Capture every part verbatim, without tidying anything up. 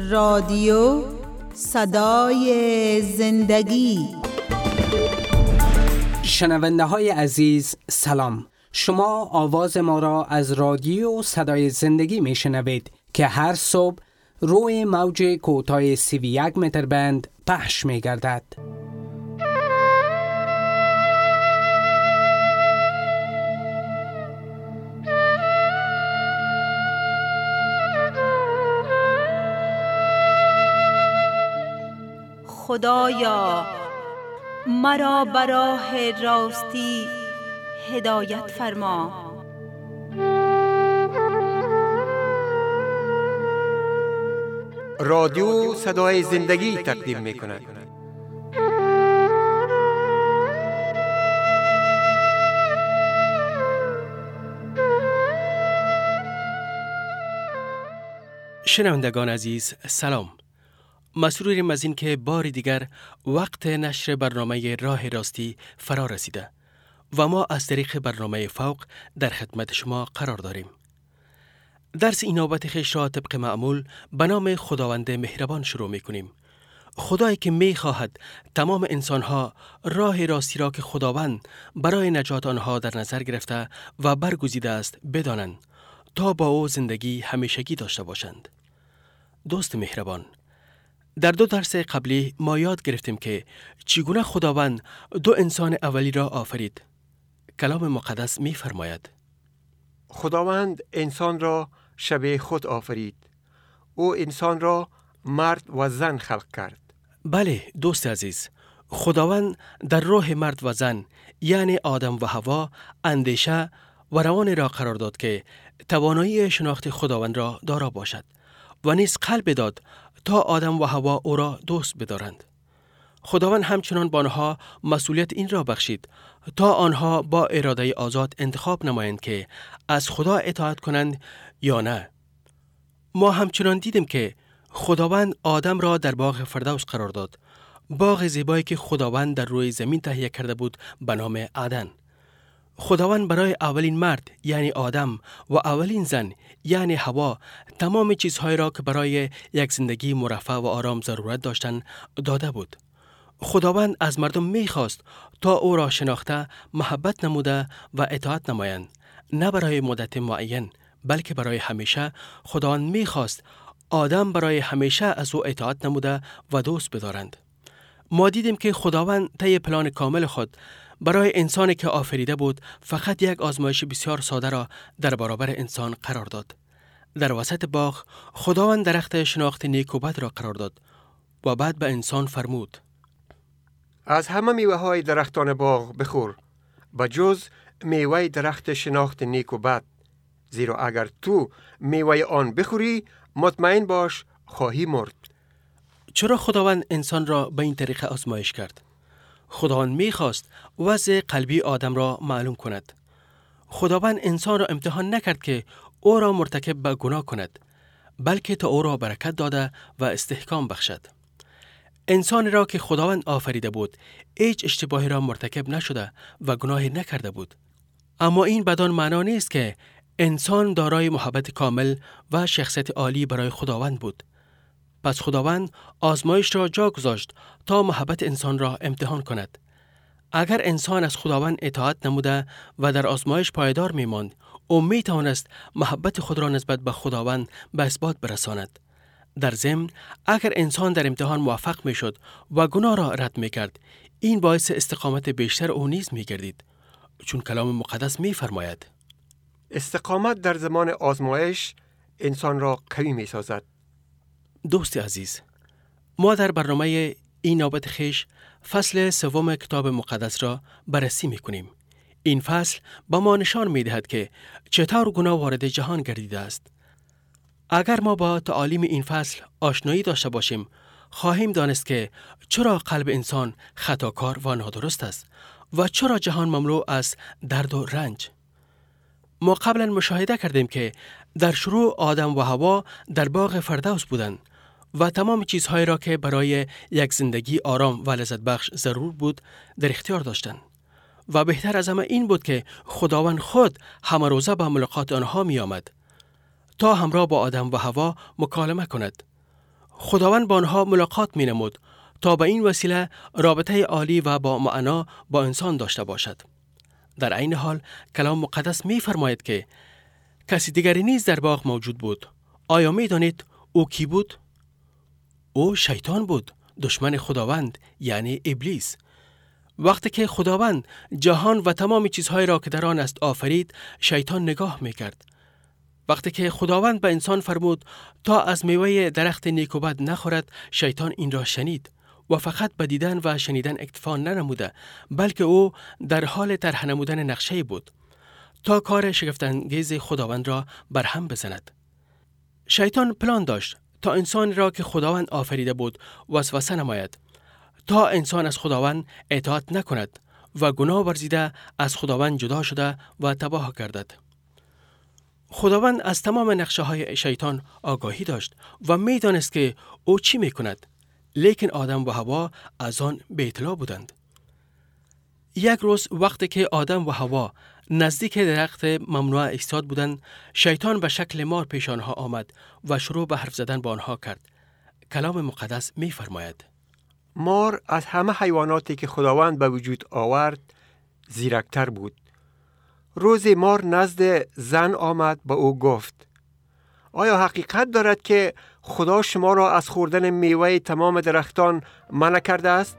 رادیو صدای زندگی. شنونده های عزیز سلام. شما آواز ما را از رادیو صدای زندگی می شنوید که هر صبح روی موج کوتاه سی و یک متر بند پخش می گردد. خدایا مرا به راه راستی هدایت فرما. رادیو صدای زندگی تقدیم می کند. شنوندگان عزیز سلام. مسروریم از این که بار دیگر وقت نشر برنامه راه راستی فرا رسیده و ما از طریق برنامه فوق در خدمت شما قرار داریم. درس این نوبت خویش را طبق معمول به نام خداوند مهربان شروع می کنیم. خدایی که می خواهد تمام انسانها راه راستی را که خداوند برای نجات آنها در نظر گرفته و برگزیده است بدانند تا با او زندگی همیشگی داشته باشند. دوست مهربان، در دو درس قبلی ما یاد گرفتیم که چگونه خداوند دو انسان اولی را آفرید. کلام مقدس می فرماید خداوند انسان را شبیه خود آفرید. او انسان را مرد و زن خلق کرد. بله دوست عزیز، خداوند در روح مرد و زن یعنی آدم و حوا اندیشه و روان را قرار داد که توانایی شناخت خداوند را دارا باشد و نیز قلب داد تا آدم و حوا او را دوست بدارند. خداوند همچنان با آنها مسئولیت این را بخشید تا آنها با اراده آزاد انتخاب نمایند که از خدا اطاعت کنند یا نه. ما همچنان دیدیم که خداوند آدم را در باغ فردوس قرار داد، باغ زیبایی که خداوند در روی زمین تهیه کرده بود به نام عدن. خداوند برای اولین مرد یعنی آدم و اولین زن یعنی حوا تمام چیزهایی را که برای یک زندگی مرفه و آرام ضرورت داشتند داده بود. خداوند از مردم می‌خواست تا او را شناخته محبت نموده و اطاعت نمایند، نه برای مدت معین بلکه برای همیشه. خداوند می‌خواست آدم برای همیشه از او اطاعت نموده و دوست بدارند. ما دیدیم که خداوند طی پلان کامل خود برای انسانی که آفریده بود فقط یک آزمایش بسیار ساده را در برابر انسان قرار داد. در وسط باغ خداوند درخت شناخت نیک و بد را قرار داد و بعد به انسان فرمود از همه میوه های درختان باغ بخور به جز میوه درخت شناخت نیک و بد، زیرا اگر تو میوه آن بخوری مطمئن باش خواهی مرد. چرا خداوند انسان را به این طریق آزمایش کرد؟ خداوند می‌خواست وضع قلبی آدم را معلوم کند. خداوند انسان را امتحان نکرد که او را مرتکب به گناه کند، بلکه تا او را برکت داده و استحکام بخشد. انسانی را که خداوند آفریده بود هیچ اشتباهی را مرتکب نشده و گناهی نکرده بود. اما این بدان معنا نیست که انسان دارای محبت کامل و شخصیت عالی برای خداوند بود. پس خداوند آزمایش را جا گذاشت تا محبت انسان را امتحان کند. اگر انسان از خداوند اطاعت نموده و در آزمایش پایدار می ماند، او می توانست محبت خود را نسبت به خداوند به اثبات برساند. در ضمن اگر انسان در امتحان موفق می شد و گناه را رد می کرد، این باعث استقامت بیشتر او نیز می گردید، چون کلام مقدس می فرماید استقامت در زمان آزمایش انسان را قوی می سازد. دوست عزیز، ما در برنامه این نوبت خویش فصل سوم کتاب مقدس را بررسی می کنیم. این فصل به ما نشان می دهد که چطور گناه وارد جهان گردیده است. اگر ما با تعالیم این فصل آشنایی داشته باشیم، خواهیم دانست که چرا قلب انسان خطاکار و نادرست است و چرا جهان مملو از درد و رنج. ما قبلا مشاهده کردیم که در شروع آدم و حوا در باغ فردوس بودند و تمام چیزهایی را که برای یک زندگی آرام و لذت بخش ضرور بود در اختیار داشتند. و بهتر از همه این بود که خداوند خود همه روزه به ملاقات آنها می آمد تا همراه با آدم و حوا مکالمه کند. خداوند با آنها ملاقات می نمود تا به این وسیله رابطه عالی و با معنا با انسان داشته باشد. در عین حال کلام مقدس می فرماید که کسی دیگری نیز در باغ موجود بود. آیا می دانید او کی بود؟ او شیطان بود، دشمن خداوند، یعنی ابلیس. وقتی که خداوند جهان و تمام چیزهای را که در آن است آفرید، شیطان نگاه می کرد. وقتی که خداوند به انسان فرمود تا از میوه درخت نیک و بد نخورد، شیطان این را شنید و فقط به دیدن و شنیدن اکتفا ننموده، بلکه او در حال طرح نمودن نقشه بود تا کار شگفت‌انگیز خداوند را برهم بزند. شیطان پلان داشت تا انسان را که خداوند آفریده بود وسوسه نماید، تا انسان از خداوند اطاعت نکند و گناه ورزیده از خداوند جدا شده و تباه گردد. خداوند از تمام نقشه های شیطان آگاهی داشت و می دانست که او چی می کند، لیکن آدم و حوا از آن بی اطلاع بودند. یک روز وقتی که آدم و حوا نزدیک درخت ممنوع ایستاد بودند، شیطان به شکل مار پیش آنها آمد و شروع به حرف زدن با آنها کرد. کلام مقدس می فرماید: مار از همه حیواناتی که خداوند به وجود آورد زیرکتر بود. روزی مار نزد زن آمد به او گفت: آیا حقیقت دارد که خدا شما را از خوردن میوه تمام درختان منع کرده است؟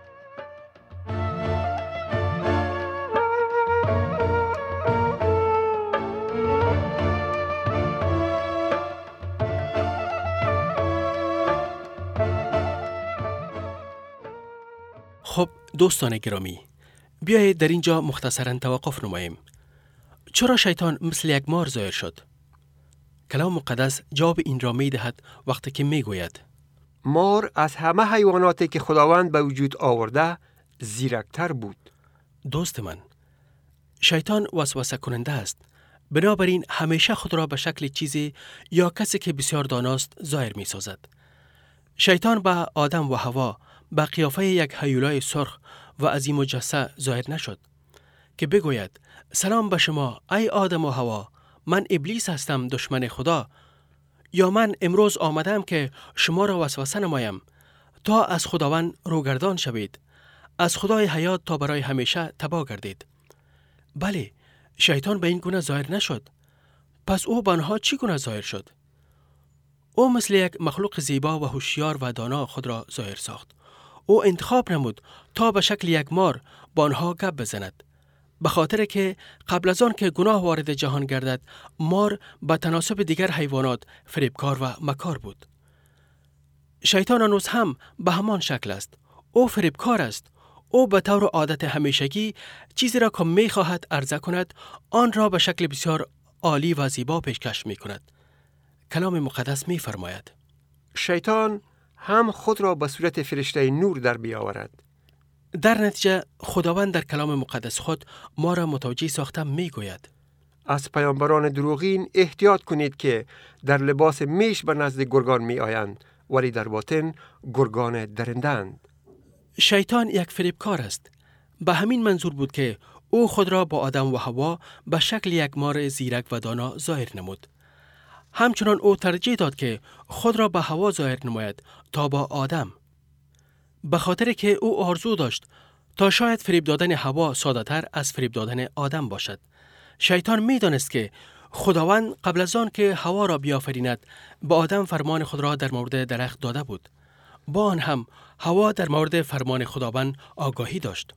خب دوستان گرامی، بیایید در اینجا مختصراً توقف نماییم. چرا شیطان مثل یک مار ظاهر شد؟ کلام مقدس جواب این را می دهد وقتی که می گوید: مار از همه حیواناتی که خداوند به وجود آورده زیرکتر بود. دوست من، شیطان وسوسه کننده است. بنابراین همیشه خود را به شکل چیزی یا کسی که بسیار داناست ظاهر می سازد. شیطان به آدم و حوا به قیافه یک هیولای سرخ و عظیم و جثه ظاهر نشد که بگوید: سلام به شما ای آدم و حوا، من ابلیس هستم، دشمن خدا، یا من امروز آمدم که شما را وسوسه نمایم تا از خداوند روگردان شوید، از خدای حیات تا برای همیشه تباه گردید. بله، شیطان به این گونه ظاهر نشد. پس او به آنها چی گونه ظاهر شد؟ او مثل یک مخلوق زیبا و هوشیار و دانا خود را ظاهر ساخت. او انتخاب نمود تا به شکل یک مار با آنها گپ بزند، به خاطر که قبل از آن که گناه وارد جهان گردد، مار به تناسب دیگر حیوانات فریبکار و مکار بود. شیطان هنوز هم به همان شکل است. او فریبکار است. او به طور عادت همیشگی چیزی را که می خواهد عرضه کند، آن را به شکل بسیار عالی و زیبا پیشکش می کند. کلام مقدس می فرماید: شیطان هم خود را به صورت فرشته نور در بیاورد. در نتیجه خداوند در کلام مقدس خود ما را متوجه ساخته می گوید: از پیامبران دروغین احتیاط کنید که در لباس میش به نزد گرگان می آیند، ولی در باطن گرگان درندند. شیطان یک فریبکار است. به همین منظور بود که او خود را با آدم و حوا به شکل یک مار زیرک و دانا ظاهر نمود. همچنان او ترجیح داد که خود را به حوا ظاهر نماید تا با آدم، به خاطر که او آرزو داشت تا شاید فریب دادن حوا ساده‌تر از فریب دادن آدم باشد. شیطان می دانست که خداوند قبل از آن که حوا را بیافریند به آدم فرمان خود را در مورد درخت داده بود. با آن هم حوا در مورد فرمان خداوند آگاهی داشت.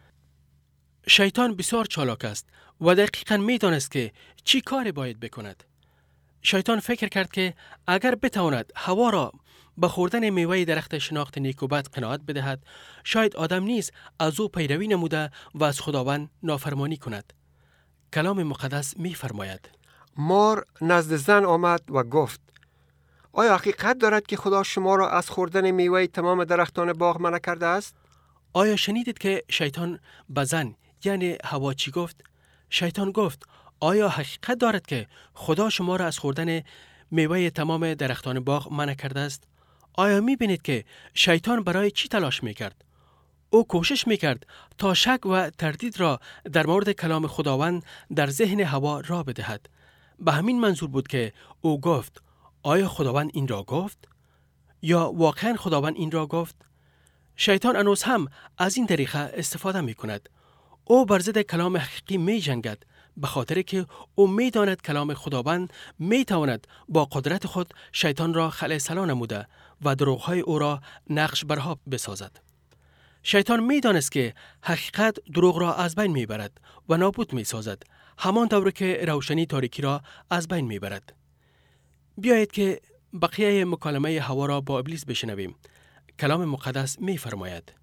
شیطان بسیار چالاک است و دقیقاً می دانست که چی کار باید بکند. شیطان فکر کرد که اگر بتواند حوا را به خوردن میوه درخت شناخت نیک و بد قناعت بدهد، شاید آدم نیز از او پیروی نموده و از خداوند نافرمانی کند. کلام مقدس می فرماید: مار نزد زن آمد و گفت: آیا حقیقت دارد که خدا شما را از خوردن میوه تمام درختان باغ منع کرده است؟ آیا شنیدید که شیطان به زن یعنی حوا چی گفت؟ شیطان گفت: آیا حقیقت دارد که خدا شما را از خوردن میوه تمام درختان باغ منع کرده است؟ آیا می بینید که شیطان برای چی تلاش می کرد؟ او کوشش می کرد تا شک و تردید را در مورد کلام خداوند در ذهن حوا را بدهد. به همین منظور بود که او گفت: آیا خداوند این را گفت؟ یا واقعا خداوند این را گفت؟ شیطان هنوز هم از این طریقه استفاده می کند. او بر ضد کلام حقیقی می جنگد، به خاطر که او می داند کلام خداوند می تواند با قدرت خود شیطان را خلأ نموده و دروغ‌های او را نقش برها بسازد. شیطان می دانست که حقیقت دروغ را از بین می برد و نابود می سازد، همان طور که روشنی تاریکی را از بین می برد. بیایید که بقیه مکالمه حوا را با ابلیس بشنویم. کلام مقدس می فرماید: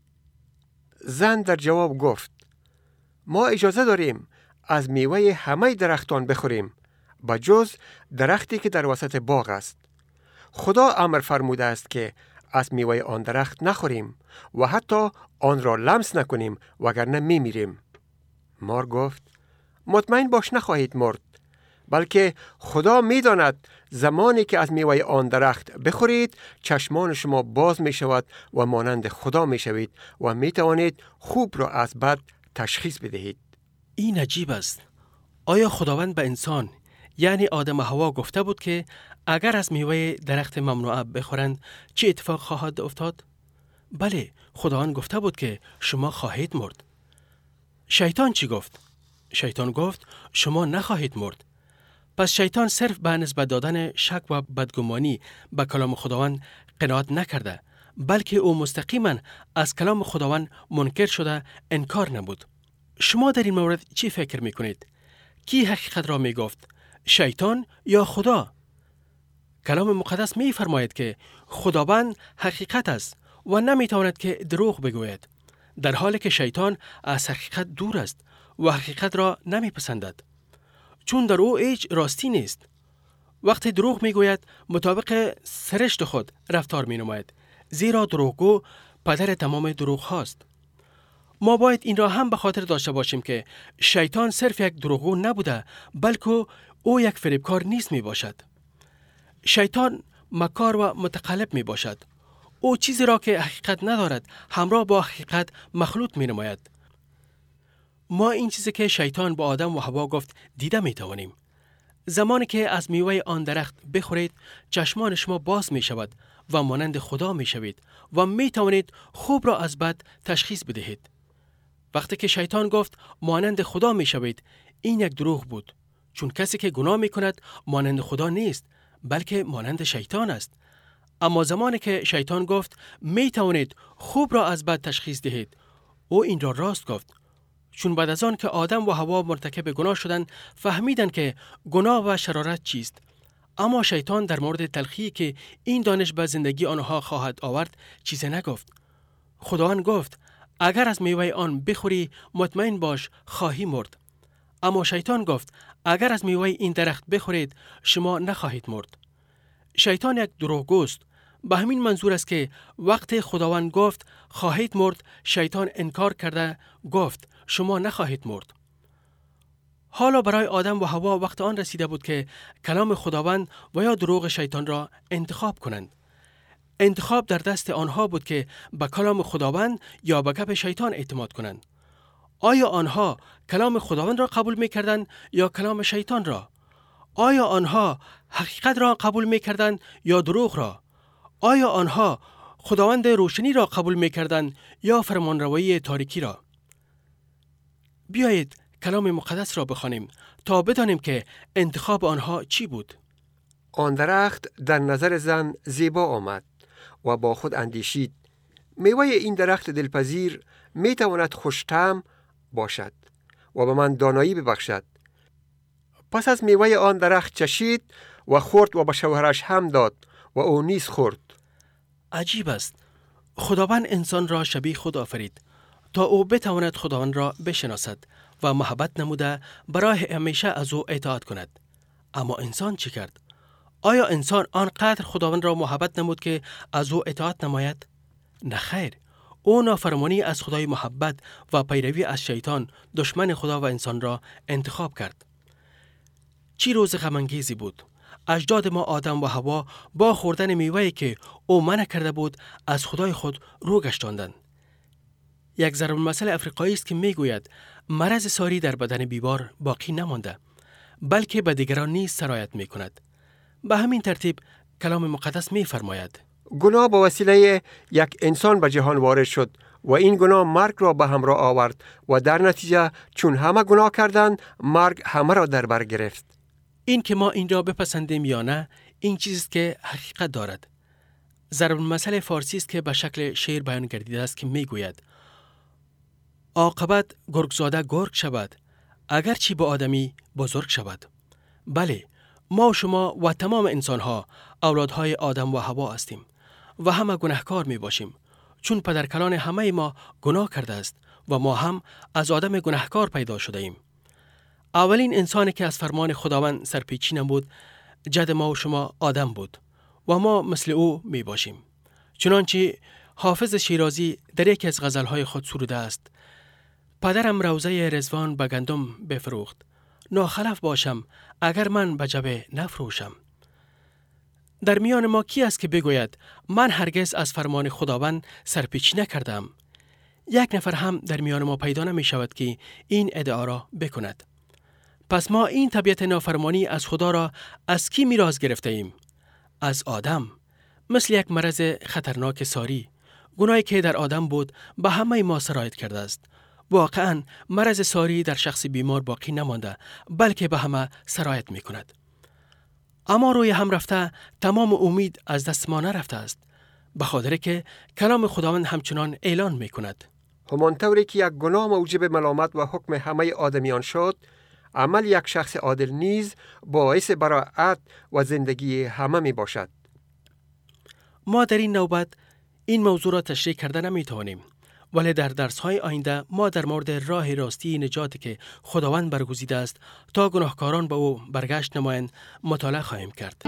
زن در جواب گفت: ما اجازه داریم از میوه همه درختان بخوریم به جز درختی که در وسط باغ است. خدا امر فرموده است که از میوه آن درخت نخوریم و حتی آن را لمس نکنیم وگرنه می میریم. مار گفت: مطمئن باش نخواهید مرد، بلکه خدا می داند زمانی که از میوه آن درخت بخورید چشمان شما باز می شود و مانند خدا می شوید و می توانید خوب را از بد تشخیص بدهید. این عجیب است. آیا خداوند به انسان یعنی آدم و حوا گفته بود که اگر از میوه درخت ممنوعه بخورند چه اتفاق خواهد افتاد؟ بله، خداوند گفته بود که شما خواهید مرد. شیطان چی گفت؟ شیطان گفت شما نخواهید مرد. پس شیطان صرف به نسبت دادن شک و بدگمانی به کلام خداوند قناعت نکرده، بلکه او مستقیما از کلام خداوند منکر شده انکار نمود. شما در این مورد چی فکر میکنید؟ کی حقیقت را میگفت؟ شیطان یا خدا؟ کلام مقدس می فرماید که خداوند حقیقت است و نمیتواند که دروغ بگوید، در حالی که شیطان از حقیقت دور است و حقیقت را نمیپسندد، چون در او هیچ راستی نیست. وقتی دروغ میگوید مطابق سرشت خود رفتار مینماید، زیرا دروغگو پدر تمام دروغ هاست. ما باید این را هم به خاطر داشته باشیم که شیطان صرف یک دروغگو نبوده، بلکه او یک فریبکار نیست می باشد. شیطان مکار و متقلب می باشد. او چیزی را که حقیقت ندارد همراه با حقیقت مخلوط می نماید. ما این چیزی که شیطان با آدم و حوا گفت دیده می توانیم. زمانی که از میوه آن درخت بخورید چشمان شما باز می شود و مانند خدا می شوید و می توانید خوب را از بد تشخیص بدهید. وقتی که شیطان گفت مانند خدا می شوید، این یک دروغ بود، چون کسی که گناه می کند مانند خدا نیست، بلکه مانند شیطان است. اما زمانی که شیطان گفت می توانید خوب را از بد تشخیص دهید، او این را راست گفت، چون بعد از آن که آدم و حوا مرتکب گناه شدند فهمیدند که گناه و شرارت چیست. اما شیطان در مورد تلخی که این دانش به زندگی آنها خواهد آورد چیزی نگفت. خداوند گفت اگر از میوه آن بخوری مطمئن باش خواهی مرد. اما شیطان گفت اگر از میوه این درخت بخورید شما نخواهید مرد. شیطان یک دروغگوست. به همین منظور است که وقتی خداوند گفت خواهید مرد، شیطان انکار کرده گفت شما نخواهید مرد. حالا برای آدم و حوا وقت آن رسیده بود که کلام خداوند و یا دروغ شیطان را انتخاب کنند. انتخاب در دست آنها بود که به کلام خداوند یا به گپ شیطان اعتماد کنند. آیا آنها کلام خداوند را قبول می‌کردند یا کلام شیطان را؟ آیا آنها حقیقت را قبول می‌کردند یا دروغ را؟ آیا آنها خداوند روشنی را قبول می‌کردند یا فرمانروایی تاریکی را؟ بیایید کلام مقدس را بخوانیم تا بدانیم که انتخاب آنها چی بود. آن درخت در نظر زن زیبا آمد و با خود اندیشید میوه این درخت دلپذیر می تواند خوش‌طعم باشد و به من دانایی ببخشد. پس از میوه آن درخت چشید و خورد و به شوهرش هم داد و او نیز خورد. عجیب است. خداوند انسان را شبیه خود آفرید تا او بتواند خداوند را بشناسد و محبت نموده برای همیشه از او اطاعت کند. اما انسان چی کرد؟ آیا انسان آنقدر خداوند را محبت نمود که از او اطاعت نماید؟ نه خیر. او نافرمانی از خدای محبت و پیروی از شیطان دشمن خدا و انسان را انتخاب کرد. چی روز غم‌انگیزی بود. اجداد ما آدم و حوا با خوردن میوه‌ای که او منع کرده بود از خدای خود رو گشتاندند. یک ضرب المثل افریقایی است که میگوید مرض ساری در بدن بیمار باقی نمانده، بلکه به دیگران نیز سرایت میکند. به همین ترتیب کلام مقدس میفرماید گناه با وسیله یک انسان به جهان وارد شد و این گناه مرگ را به همراه آورد و در نتیجه چون همه گناه کردند مرگ همه را در بر گرفت. این که ما این را بپسندیم یا نه این چیزی که حقیقت دارد. ضرب المثل فارسی است که به شکل شعر بیان گردیده است که میگوید عاقبت گرگزاده گرگ شود اگرچه با آدمی بزرگ شود. بله، ما و شما و تمام انسانها اولادهای آدم و حوا هستیم و همه گناهکار می باشیم چون پدرکلان همه ما گناه کرده است و ما هم از آدم گناهکار پیدا شده ایم. اولین انسانی که از فرمان خداوند سرپیچی نمود جد ما و شما آدم بود و ما مثل او می باشیم. چنانچه حافظ شیرازی در یکی از غزلهای خود سروده است: پدرم روزه رضوان به گندم بفروخت، ناخلف باشم اگر من به جبه نفروشم. در میان ما کی است که بگوید من هرگز از فرمان خداوند سرپیچی نکردم؟ یک نفر هم در میان ما پیدا نمی شود که این ادعا را بکند. پس ما این طبیعت نافرمانی از خدا را از کی میراث گرفته ایم؟ از آدم. مثل یک مرض خطرناک ساری، گناهی که در آدم بود به همه ما سرایت کرده است. واقعاً مرض ساری در شخص بیمار باقی نمانده بلکه به همه سرایت می کند. اما روی هم رفته تمام امید از دست ما نرفته است، به خاطر که کلام خداوند همچنان اعلان می کند. همانطوری که یک گناه موجب ملامت و حکم همه آدمیان شد، عمل یک شخص عادل نیز باعث براءت و زندگی همه می باشد. ما در این نوبت این موضوع را تشریح کرده نمی توانیم، ولی در درس‌های آینده ما در مورد راه راستی نجاتی که خداوند برگزیده است تا گناهکاران به او برگشت نمایند مطالعه خواهیم کرد.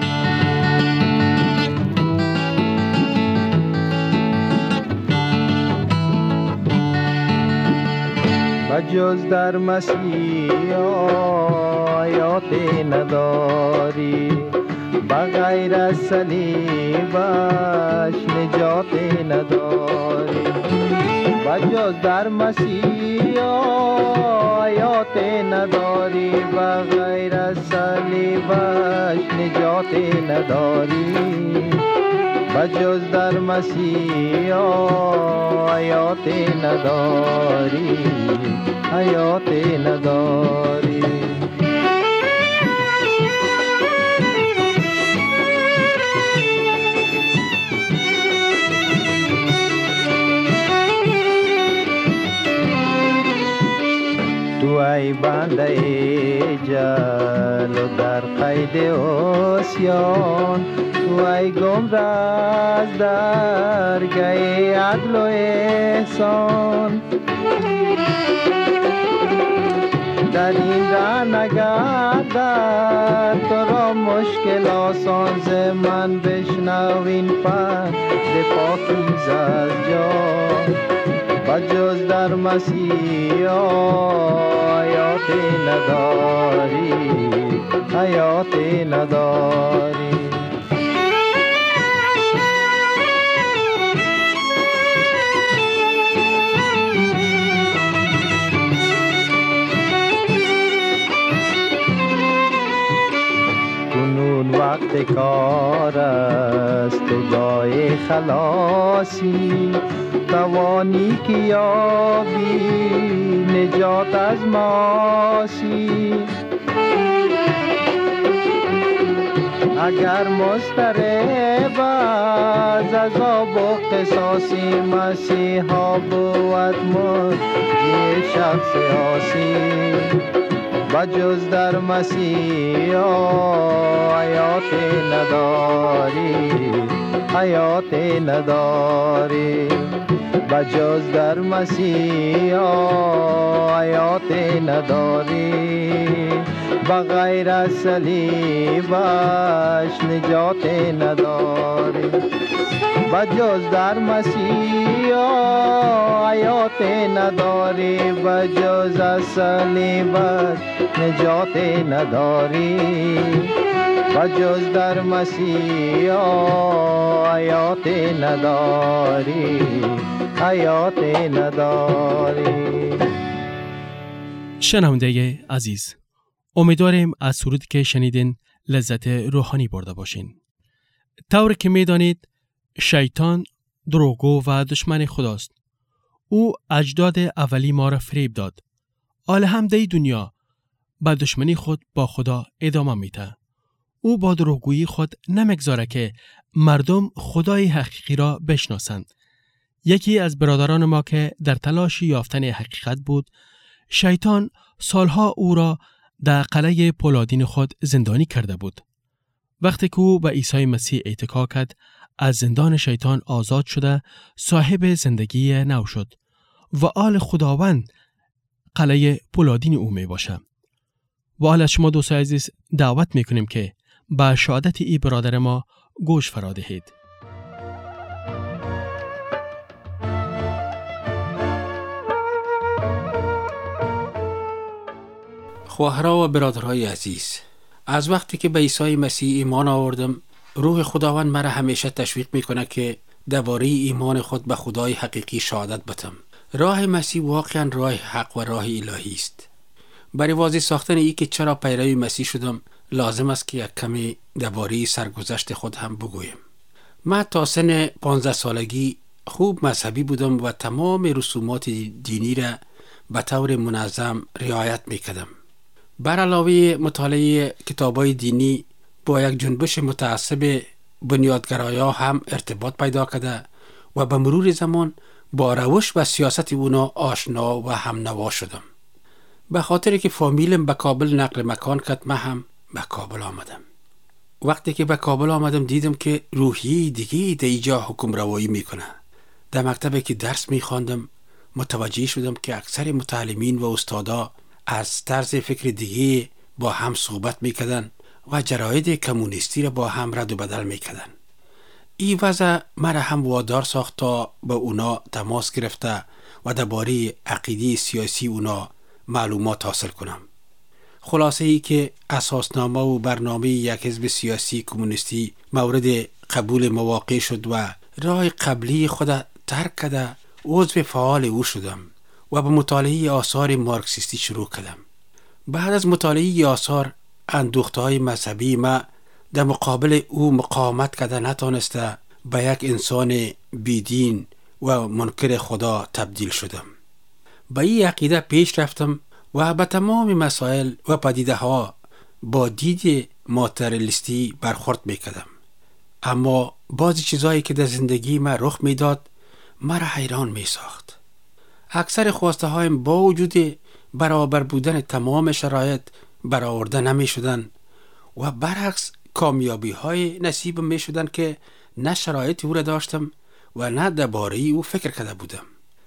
بجز در مسیح آیات نداری، بغیر از صلیبش نجات نداری. بجز در مسیح آیات نداری، بغیر از صلیبش نجات نداری. بجز در مسیح آیات نداری، حیات نداری. تو ای بنده جل و در قید عصیان، تو ای گمراه در گی عدل و احسان. در این راه نگردد تو را مشکل آسان، ز من بشنو این پند پاکیز از جان. بجز در مسیح آیات نداری، حیات نداری. کنون وقت کار است تو جای خلاصی، توانی که یابی نجات از معاصی. اگر مضطرب از عذاب و قصاصی، مسیحا بود مجری شخص عاصی. بجز در مسیح حیات نداری، حیات نداری. بجز در مسیح حیات نداری، بغیر از صلیبش نجات نداری. بجز در مسیح حیات نداری، بجز از صلیبش نجات نداری. بجز در مسیح حیات نداری، حیات نداری. شنونده عزیز، امیدواریم از سرودی که شنیدین لذت روحانی برده باشین. طور که میدانید شیطان دروغگو و دشمن خداست. او اجداد اولی ما را فریب داد. حال هم دی دنیا با دشمنی خود با خدا ادامه میده. او با دروغگویی خود نمیگذاره که مردم خدای حقیقی را بشناسند. یکی از برادران ما که در تلاش یافتن حقیقت بود، شیطان سالها او را در قلعه پولادین خود زندانی کرده بود. وقتی که او به عیسی مسیح اتکا کرد، از زندان شیطان آزاد شده صاحب زندگی نو شد و آل خداوند قلعه پولادین او می باشه. و حال از شما دوستای عزیز دعوت می کنیم که به شهادت ای برادر ما گوش فرا دهید. خواهرها و برادرهای عزیز، از وقتی که به عیسی مسیح ایمان آوردم، روح خداوند مرا همیشه تشویق میکنه که درباره ایمان خود به خدای حقیقی شهادت بدم. راه مسیح واقعا راه حق و راه الهی است. برای واضح ساختن ای که چرا پیرو مسیح شدم، لازم است که یک کمی درباره سرگذشت خود هم بگویم. من تا سن پانزده سالگی خوب مذهبی بودم و تمام رسومات دینی را به طور منظم رعایت میکردم. بر علاوه مطالعه کتابای دینی با یک جنبش متعصب بنیادگرایا هم ارتباط پیدا کرده و به مرور زمان با روش و سیاست اونا آشنا و هم نوا شدم. به خاطر که فامیلم به کابل نقل مکان کرد، من هم به کابل آمدم. وقتی که به کابل آمدم دیدم که روحیه دیگه در اینجا حکم روایی میکنه. در مکتبی که درس میخواندم متوجه شدم که اکثر متعلمین و استادا از طرز فکر دیگه با هم صحبت میکردن و جراید کمونیستی را با هم رد و بدل میکردن. این وضع مرا هم وادار ساخت تا با اونا تماس گرفته و درباره عقیده سیاسی اونا معلومات حاصل کنم. خلاصه ای که اساسنامه و برنامه یک حزب سیاسی کمونیستی مورد قبول مواقع شد و راه قبلی خود ترک کرده عضو فعال او شدم و به مطالعه آثار مارکسیستی شروع کردم. بعد از مطالعه آثار اندوخته‌های مذهبی ما در مقابل او مقاومت کرده نتانسته به یک انسان بیدین و منکر خدا تبدیل شدم. به این عقیده پیش رفتم و به تمام مسائل و پدیده ها با دید ماتریالیستی برخورد میکردم. اما بعضی چیزایی که در زندگی من رخ میداد مرا حیران میساخت. اکثر خواسته هایم با وجود برابر بودن تمام شرایط برآورده نمی شدن و برعکس کامیابی های نصیب می شدن که نه شرایط او را داشتم و نه درباره او فکر کرده بودم.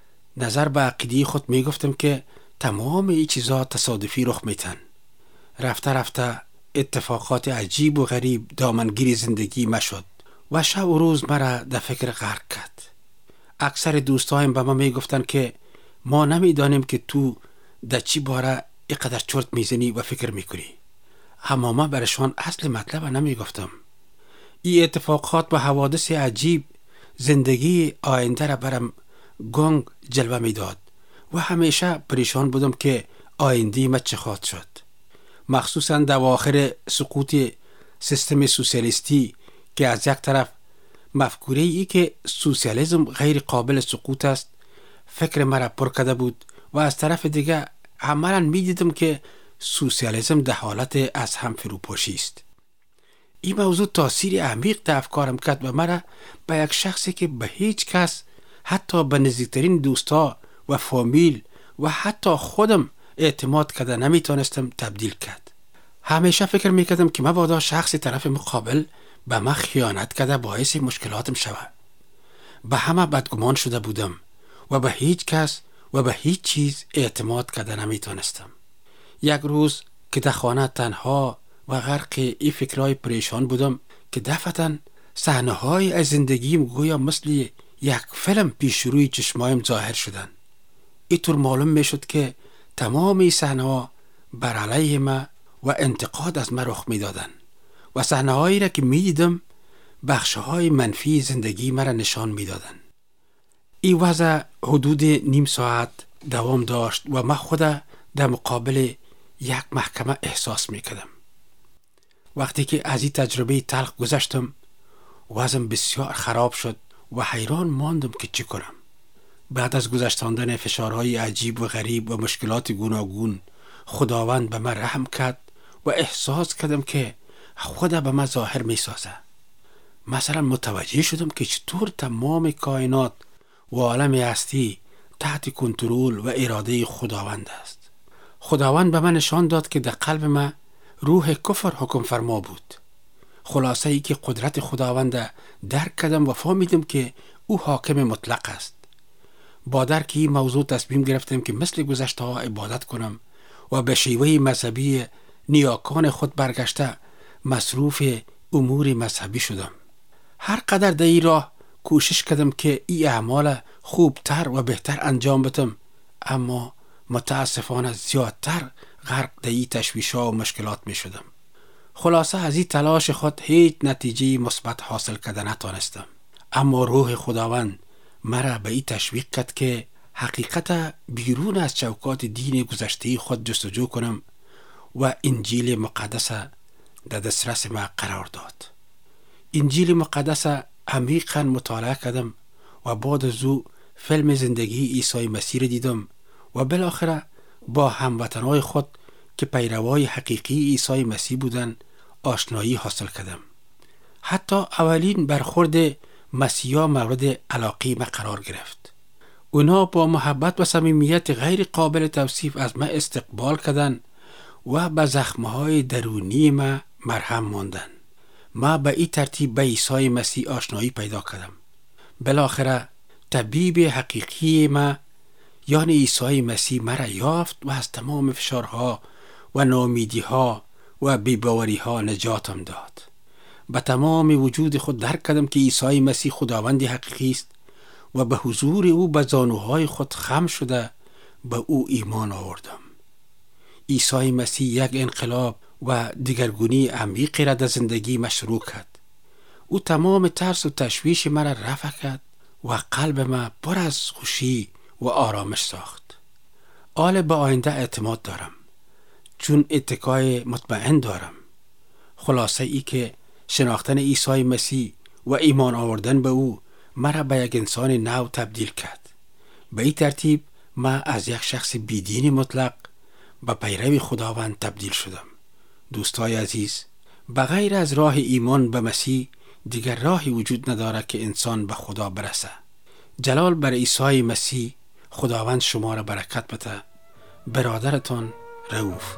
نظر به عقیده خود می گفتم که تمام این چیزا تصادفی رخ میتن. رفته رفته اتفاقات عجیب و غریب دامنگیر زندگی ما شد و شب و روز مرا در فکر غرق کرد. اکثر دوستایم به ما می گفتن که ما نمی دانیم که تو در چی باره اینقدر چرت میزنی و فکر میکنی. اما من برشان اصل مطلب نمی گفتم. این اتفاقات و حوادث عجیب زندگی آینده را برم گنگ جلوه میداد و همیشه پریشان بودم که آینده ما چه خواهد شد. مخصوصا در آخر سقوط سیستم سوسیالیستی که از یک طرف مفکوره ای که سوسیالیسم غیر قابل سقوط است فکر مرا پر کرده بود و از طرف دیگه عملاً می دیدم که سوسیالیسم در حالت از هم فروپاشی است. این موضوع تاثیر عمیق در افکارم کرد و مرا به یک شخصی که به هیچ کس حتی به نزدیکترین دوستا و فامیل و حتی خودم اعتماد کرده نمیتونستم تبدیل کرد. همیشه فکر میکردم که مبادا شخص طرف مقابل به من خیانت کرده باعث مشکلاتم شود. به همه بدگمان شده بودم و به هیچ کس و به هیچ چیز اعتماد کرده نمیتونستم. یک روز که در خانه تنها و غرق این فکرهای پریشان بودم که دفعتاً صحنه‌های از زندگیم گویا مثل یک فیلم پیش روی چشمایم ظاهر شدن. اینطور معلوم میشد که تمام این صحنه‌ها بر علیه من و انتقاد از من رخ میدادن و صحنه‌هایی را که میدیدم بخش‌های منفی زندگی مرا نشان میدادن. این وضع حدود نیم ساعت دوام داشت و من خود در مقابل یک محکمه احساس میکردم. وقتی که از این تجربه تلخ گذشتم وضعم بسیار خراب شد و حیران ماندم که چی کنم. بعد از گذشتاندن فشارهای عجیب و غریب و مشکلات گوناگون، خداوند به من رحم کرد و احساس کردم که خدا به من ظاهر می سازه. مثلا متوجه شدم که چطور تمام کائنات و عالم هستی تحت کنترل و اراده خداوند است. خداوند به من نشان داد که در قلب من روح کفر حکم فرما بود. خلاصه ای که قدرت خداوند درک کردم و فهمیدم که او حاکم مطلق است. با درک این موضوع تصمیم گرفتم که مثل گذشته ها عبادت کنم و به شیوه مذهبی نیاکان خود برگشته مصروف امور مذهبی شدم. هر قدر در این راه کوشش کردم که این اعمال خوبتر و بهتر انجام بدم، اما متاسفانه زیادتر غرق در این تشویش‌ها و مشکلات می شدم. خلاصه از این تلاش خود هیچ نتیجه مثبت حاصل کرده نتانستم. اما روح خداوند مرا به این تشویق کرد که حقیقت بیرون از چوکات دین گذشته خود جستجو کنم و انجیل مقدس در دسترس ما قرار داد. انجیل مقدس عمیقاً مطالعه کردم و بعد از او فیلم زندگی عیسی مسیح دیدم و بالاخره با هموطنهای خود که پیروای حقیقی عیسی مسیح بودند آشنایی حاصل کردم. حتی اولین برخورد مسیحا مورد علاقه ما قرار گرفت. اونا با محبت و صمیمیت غیر قابل توصیف از ما استقبال کردند و به زخمهای درونی ما مرهم ماندند. ما به این ترتیب به عیسی مسیح آشنایی پیدا کردم. بالاخره طبیب حقیقی ما یعنی عیسی مسیح مرا یافت و از تمام فشارها و ناامیدی‌ها و بی‌باوری‌ها نجاتم داد. به تمام وجود خود درک کردم که عیسی مسیح خداوند حقیقی است و به حضور او به زانوهای خود خم شده به او ایمان آوردم. عیسی مسیح یک انقلاب و دیگرگونی عمیقی را در زندگی مشروع کرد. او تمام ترس و تشویش مرا رفع کرد و قلب ما پر از خوشی و آرامش ساخت. حال به آینده اعتماد دارم چون اتکای مطمئن دارم. خلاصه ای که شناختن عیسی مسیح و ایمان آوردن به او مرا به یک انسان نو تبدیل کرد. به این ترتیب من از یک شخص بیدین مطلق به پیرو خداوند تبدیل شدم. دوستای عزیز، بغیر از راه ایمان به مسیح دیگر راهی وجود ندارد که انسان به خدا برسه. جلال بر عیسی مسیح. خداوند شما را برکت بده. برادرتان رؤوف.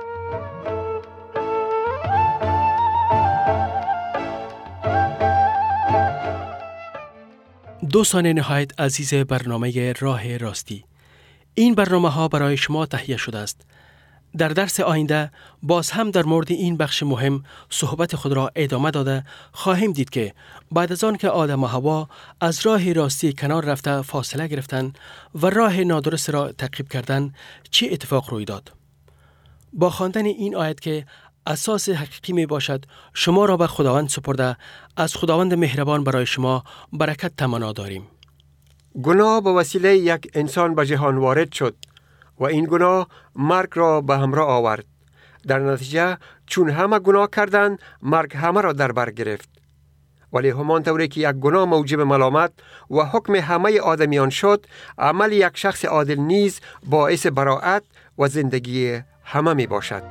دوستان نهایت عزیز برنامه راه راستی، این برنامه ها برای شما تهیه شده است. در درس آینده باز هم در مورد این بخش مهم صحبت خود را ادامه داده خواهیم دید که بعد از آن که آدم و حوا از راه راستی کنار رفته فاصله گرفتند و راه نادرست را تعقیب کردند چه اتفاق روی داد. با خواندن این آیت که اساس حقیقی می باشد شما را به خداوند سپرده از خداوند مهربان برای شما برکت تمنا داریم. گناه به وسیله یک انسان به جهان وارد شد و این گناه مرگ را به همراه آورد. در نتیجه چون همه گناه کردند مرگ همه را در بر گرفت. ولی همان طوری که یک گناه موجب ملامت و حکم همه آدمیان شد، عمل یک شخص عادل نیز باعث براءت و زندگی همه می باشد.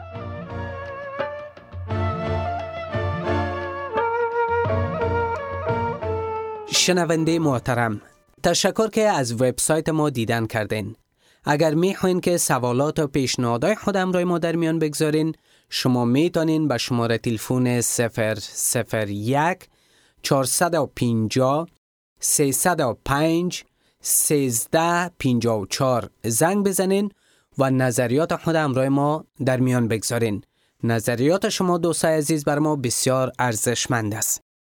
شنونده محترم، تشکر که از وبسایت ما دیدن کردین. اگر میخواین که سوالات و پیشنهادهای خودم را ما در میان بگذارین، شما میتونین به شماره تلفن صفر صفر یک چهارصد و پنجاه سیصد و پنج سیزده پنجاه و چهار زنگ بزنین و نظریات خودم را ما در میان بگذارین. نظریات شما دوستای عزیز بر ما بسیار ارزشمند است.